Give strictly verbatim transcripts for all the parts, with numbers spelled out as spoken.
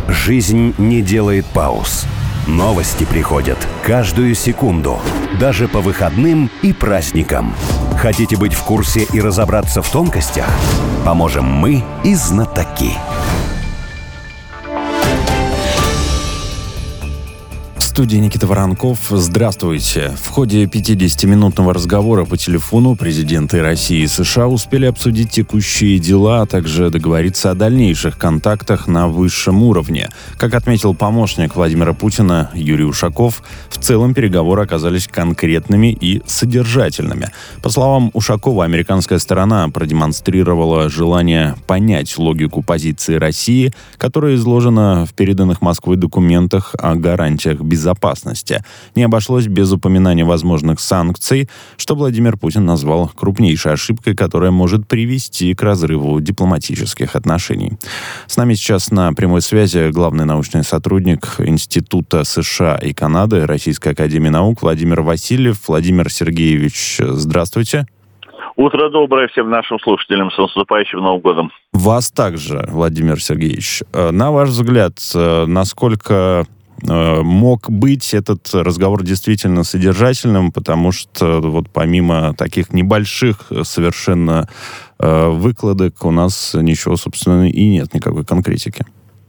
Жизнь не делает пауз. Новости приходят каждую секунду, даже по выходным и праздникам. Хотите быть в курсе и разобраться в тонкостях? Поможем мы и знатоки. В студии Никита Воронков. Здравствуйте. В ходе пятидесятиминутного разговора по телефону президенты России и США успели обсудить текущие дела, а также договориться о дальнейших контактах на высшем уровне. Как отметил помощник Владимира Путина Юрий Ушаков, в целом переговоры оказались конкретными и содержательными. По словам Ушакова, американская сторона продемонстрировала желание понять логику позиции России, которая изложена в переданных Москвой документах о гарантиях безопасности. безопасности. Не обошлось без упоминания возможных санкций, что Владимир Путин назвал крупнейшей ошибкой, которая может привести к разрыву дипломатических отношений. С нами сейчас на прямой связи главный научный сотрудник Института США и Канады Российской академии наук Владимир Васильев. Владимир Сергеевич, здравствуйте. Утро доброе всем нашим слушателям. С наступающим Новым годом. Вас также, Владимир Сергеевич. На ваш взгляд, насколько мог быть этот разговор действительно содержательным, потому что вот помимо таких небольших совершенно э, выкладок у нас ничего, собственно, и нет, никакой конкретики.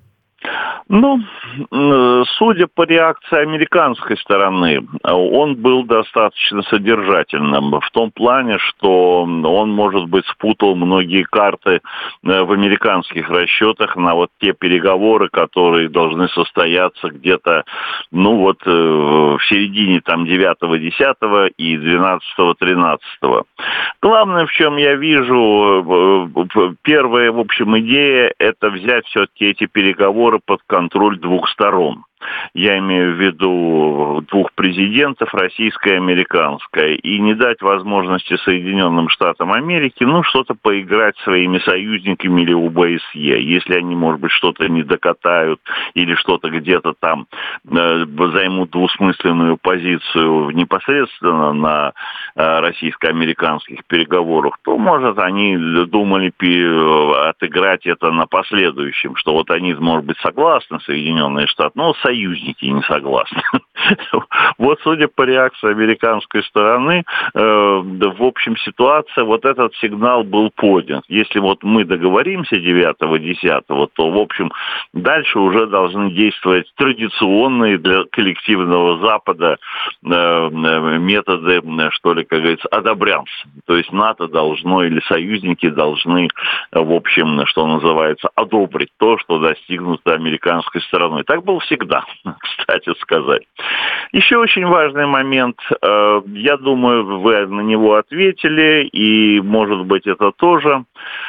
Ну, судя по реакции американской стороны, он был достаточно содержательным в том плане, что он, может быть, спутал многие карты в американских расчетах на вот те переговоры, которые должны состояться где-то, ну вот, в середине там девятого-десятого и двенадцатого-тринадцатого. Главное, в чем я вижу, первая, в общем, идея, это взять все-таки эти переговоры под контроль двух сторон. Я имею в виду двух президентов, российское и американское, и не дать возможности Соединенным Штатам Америки, ну, что-то поиграть своими союзниками или ОБСЕ. Если они, может быть, что-то не докатают или что-то где-то там э, займут двусмысленную позицию непосредственно на э, российско-американских переговорах, то, может, они думали пи- отыграть это на последующем, что вот они, может быть, согласны, Соединенные Штаты, но союзники не согласны. Вот, судя по реакции американской стороны, э, в общем, ситуация, вот этот сигнал был поднят. Если вот мы договоримся девятого-десятого, то, в общем, дальше уже должны действовать традиционные для коллективного Запада э, методы, что ли, как говорится, одобрямс. То есть НАТО должно или союзники должны, в общем, что называется, одобрить то, что достигнуто американской стороной. Так было всегда, кстати сказать. Еще очень важный момент, я думаю, вы на него ответили, и, может быть, это тоже.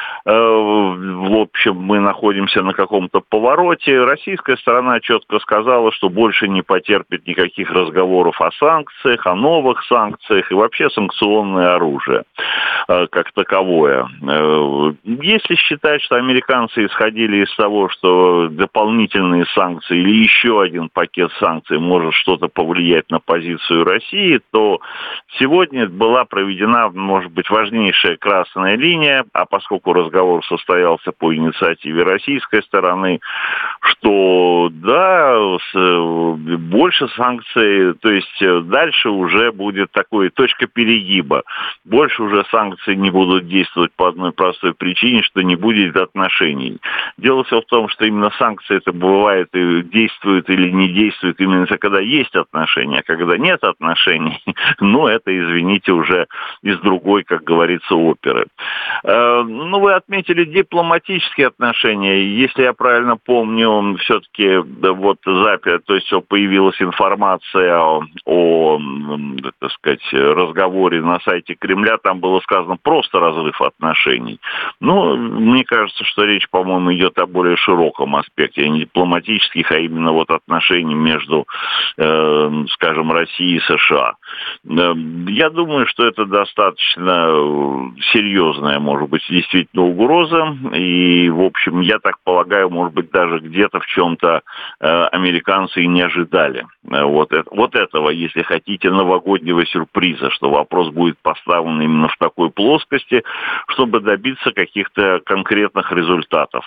В общем, мы находимся на каком-то повороте. Российская сторона четко сказала, что больше не потерпит никаких разговоров о санкциях, о новых санкциях и вообще санкционное оружие как таковое. Если считать, что американцы исходили из того, что дополнительные санкции или еще один пакет санкций может что-то повлиять на позицию России, то сегодня была проведена, может быть, важнейшая красная линия, а поскольку разговор Разговор состоялся по инициативе российской стороны, что да, больше санкций, то есть дальше уже будет такой точка перегиба. Больше уже санкции не будут действовать по одной простой причине, что не будет отношений. Дело все в том, что именно санкции это бывает и действуют или не действуют именно когда есть отношения, а когда нет отношений, ну это, извините, уже из другой, как говорится, оперы. Ну, вы отметили дипломатические отношения. Если я правильно помню, все-таки вот запись, то есть появилась информация о, о, так сказать, разговоре на сайте Кремля, там было сказано просто разрыв отношений. Ну, мне кажется, что речь, по-моему, идет о более широком аспекте, не дипломатических, а именно вот отношений между, э, скажем, Россией и США. Я думаю, что это достаточно серьезная, может быть, действительно угроза. И, в общем, я так полагаю, может быть, даже где-то в чем-то э, американцы и не ожидали. Э, вот, это, вот этого, если хотите, новогоднего сюрприза, что вопрос будет поставлен именно в такой плоскости, чтобы добиться каких-то конкретных результатов.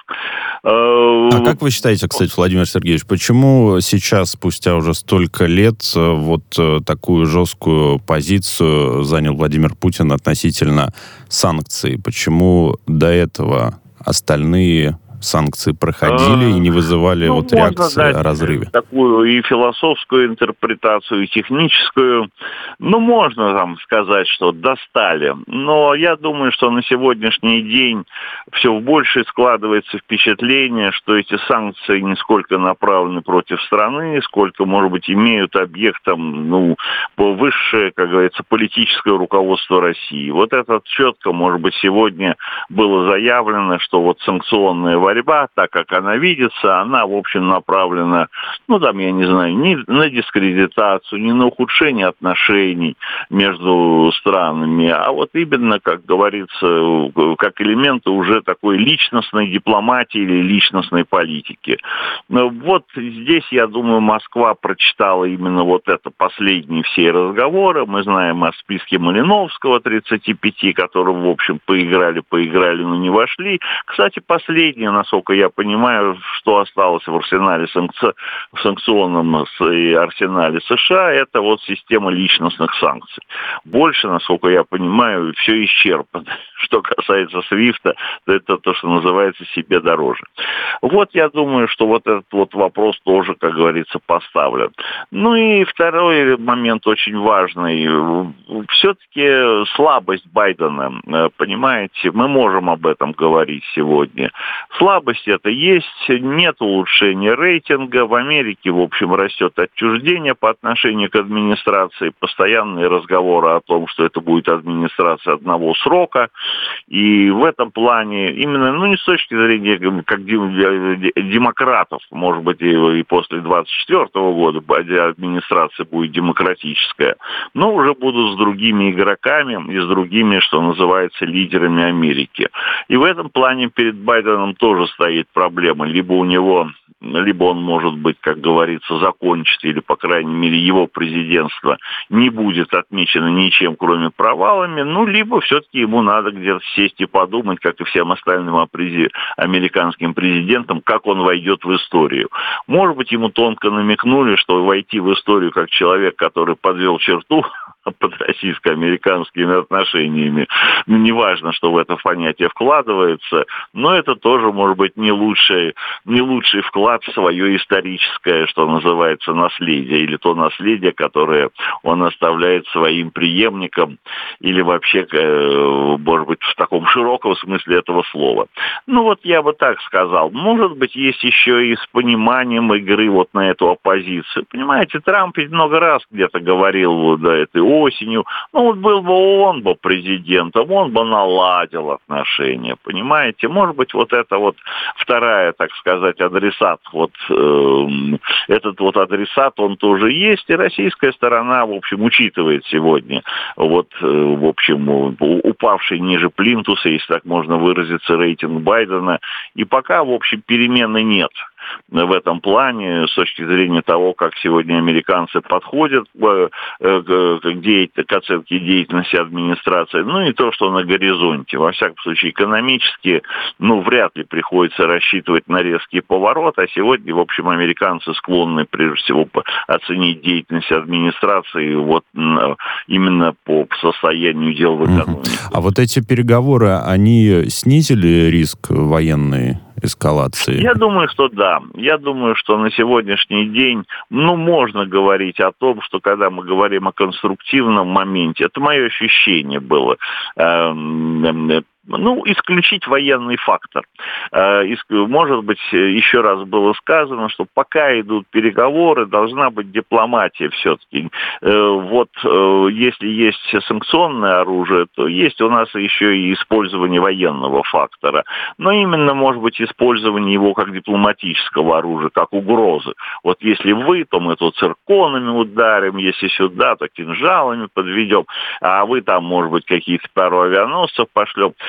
Э, а как вы считаете, кстати, Владимир Сергеевич, почему сейчас, спустя уже столько лет, вот такую жесткую позицию занял Владимир Путин относительно санкций? Почему до этого остальные санкции проходили и не вызывали ну, вот реакции о разрыве? Такую и философскую интерпретацию, и техническую. Ну, можно там сказать, что достали. Но я думаю, что на сегодняшний день все больше складывается впечатление, что эти санкции не сколько направлены против страны, сколько, может быть, имеют объектом, ну, высшее, как говорится, политическое руководство России. Вот это четко, может быть, сегодня было заявлено, что вот санкционная борьба, так как она видится, она, в общем, направлена, ну, там, я не знаю, не на дискредитацию, не на ухудшение отношений между странами, а вот именно, как говорится, как элементы уже такой личностной дипломатии или личностной политики. Вот здесь, я думаю, Москва прочитала именно вот это последние все разговоры. Мы знаем о списке Малиновского, тридцати пяти, которые, в общем, поиграли, поиграли, но не вошли. Кстати, последнее, насколько я понимаю, что осталось в арсенале санкци... в санкционном арсенале США, это вот система личностных санкций. Больше, насколько я понимаю, все исчерпано. Что касается свифта, то это то, что называется себе дороже. Вот я думаю, что вот этот вот вопрос тоже, как говорится, поставлен. Ну и второй момент очень важный. Все-таки слабость Байдена, понимаете, мы можем об этом говорить сегодня. Слабость это есть, нет улучшения рейтинга. В Америке, в общем, растет отчуждение по отношению к администрации. Постоянные разговоры о том, что это будет администрация одного срока. И в этом плане, именно, ну не с точки зрения как демократов, может быть, и после двадцать четвёртого года администрация будет демократическая, но уже будут с другими игроками и с другими, что называется, лидерами Америки. И в этом плане перед Байденом тоже стоит проблема. Либо у него, либо он, может быть, как говорится, закончит, или, по крайней мере, его президентство не будет отмечено ничем, кроме провалами, ну, либо все-таки ему надо где-то сесть и подумать, как и всем остальным американским президентам, как он войдет в историю. Может быть, ему тонко намекнули, что войти в историю как человек, который подвел черту под российско-американскими отношениями. Ну, неважно, что в это понятие вкладывается, но это тоже, может быть, не лучший, не лучший вклад в свое историческое, что называется, наследие, или то наследие, которое он оставляет своим преемникам, или вообще, может быть, в таком широком смысле этого слова. Ну, вот я бы так сказал. Может быть, есть еще и с пониманием игры вот на эту оппозицию. Понимаете, Трамп ведь много раз где-то говорил вот до этой осенью, ну вот был бы он бы президентом, он бы наладил отношения, понимаете? Может быть, вот это вот вторая, так сказать, адресат, вот э, этот вот адресат, он тоже есть, и российская сторона, в общем, учитывает сегодня, вот, э, в общем, упавший ниже плинтуса, если так можно выразиться, рейтинг Байдена, и пока, в общем, перемены нет в этом плане, с точки зрения того, как сегодня американцы подходят к, к, к оценке деятельности администрации, ну и то, что на горизонте. Во всяком случае, экономически, ну, вряд ли приходится рассчитывать на резкий поворот, а сегодня, в общем, американцы склонны, прежде всего, оценить деятельность администрации вот именно по состоянию дел в экономике. А вот эти переговоры, они снизили риск военной эскалации? Я думаю, что да. Я думаю, что на сегодняшний день, ну, можно говорить о том, что когда мы говорим о конструктивном моменте, это мое ощущение было, эм, ну, исключить военный фактор. Может быть, еще раз было сказано, что пока идут переговоры, должна быть дипломатия все-таки. Вот если есть санкционное оружие, то есть у нас еще и использование военного фактора. Но именно, может быть, использование его как дипломатического оружия, как угрозы. Вот если вы, то мы тут цирконами ударим, если сюда, то кинжалами подведем, а вы там, может быть, какие-то пару авианосцев пошлем.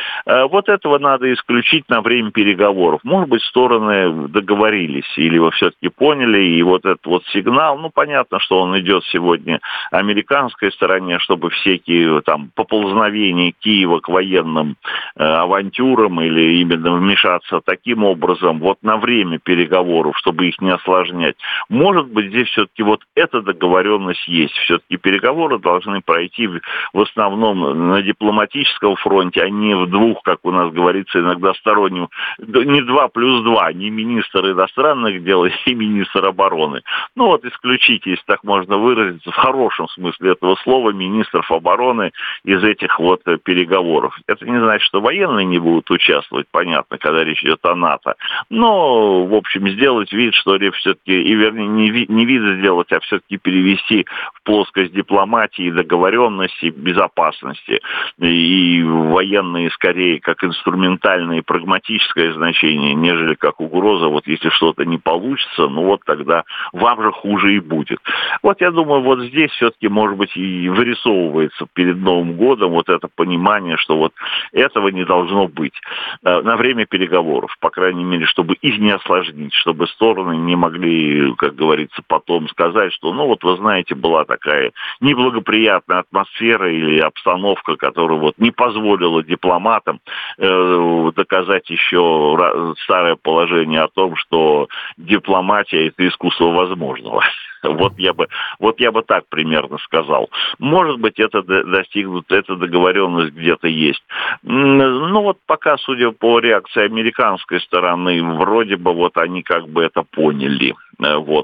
Вот этого надо исключить на время переговоров. Может быть, стороны договорились или вы все-таки поняли, и вот этот вот сигнал, ну, понятно, что он идет сегодня американской стороне, чтобы всякие там поползновения Киева к военным э, авантюрам или именно вмешаться таким образом вот на время переговоров, чтобы их не осложнять. Может быть, здесь все-таки вот эта договоренность есть. Все-таки переговоры должны пройти в основном на дипломатическом фронте, а не в двух, как у нас говорится иногда, сторонним, не два плюс два, не министр иностранных дел и министр обороны. Ну вот исключите, если так можно выразиться, в хорошем смысле этого слова, министров обороны из этих вот переговоров. Это не значит, что военные не будут участвовать, понятно, когда речь идет о НАТО. Но, в общем, сделать вид, что все-таки, и вернее, не, ви, не вид сделать, а все-таки перевести в плоскость дипломатии, договоренности, безопасности. И военные скорее как инструментальное и прагматическое значение, нежели как угроза. Вот если что-то не получится, ну вот тогда вам же хуже и будет. Вот я думаю, вот здесь все-таки, может быть, и вырисовывается перед Новым годом вот это понимание, что вот этого не должно быть на время переговоров, по крайней мере, чтобы их не осложнить, чтобы стороны не могли, как говорится, потом сказать, что, ну вот вы знаете, была такая неблагоприятная атмосфера или обстановка, которая вот не позволила дипломатам э, доказать еще старое положение о том, что дипломатия – это искусство возможного. Вот я бы, вот я бы так примерно сказал. Может быть, это достигнут, эта договоренность где-то есть. Ну вот пока, судя по реакции американской стороны, вроде бы вот они как бы это поняли. Вот.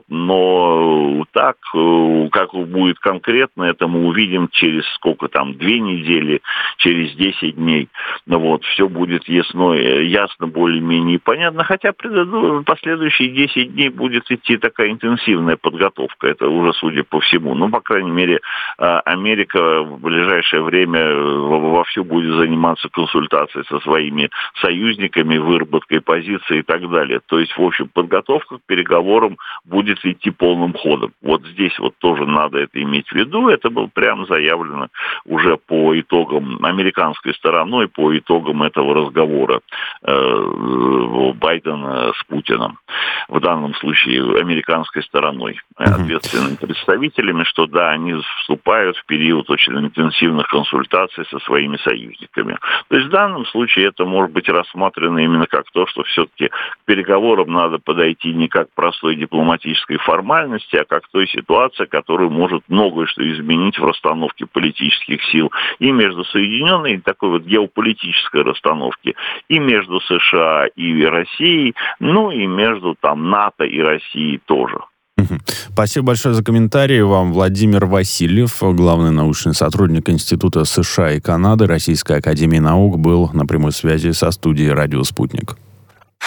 Но так, как будет конкретно, это мы увидим через сколько там, две недели, через десять дней. Вот. Все будет ясно, ясно более-менее понятно. Хотя последующие десять дней будет идти такая интенсивная подготовка. Это уже судя по всему. Ну, по крайней мере, Америка в ближайшее время вовсю будет заниматься консультацией со своими союзниками, выработкой позиции и так далее. То есть, в общем, подготовка к переговорам будет идти полным ходом. Вот здесь вот тоже надо это иметь в виду. Это было прямо заявлено уже по итогам американской стороной, по итогам этого разговора э, Байдена с Путиным. В данном случае американской стороной, ответственными представителями, что да, они вступают в период очень интенсивных консультаций со своими союзниками. То есть в данном случае это может быть рассмотрено именно как то, что все-таки к переговорам надо подойти не как простой дипломатической формальности, а как той ситуации, которая может многое что изменить в расстановке политических сил и между Соединенными, такой вот геополитической расстановке, и между США и Россией, ну и между там НАТО и Россией тоже. Спасибо большое за комментарии. Вам Владимир Васильев, главный научный сотрудник Института США и Канады Российской академии наук, был на прямой связи со студией «Радио Спутник».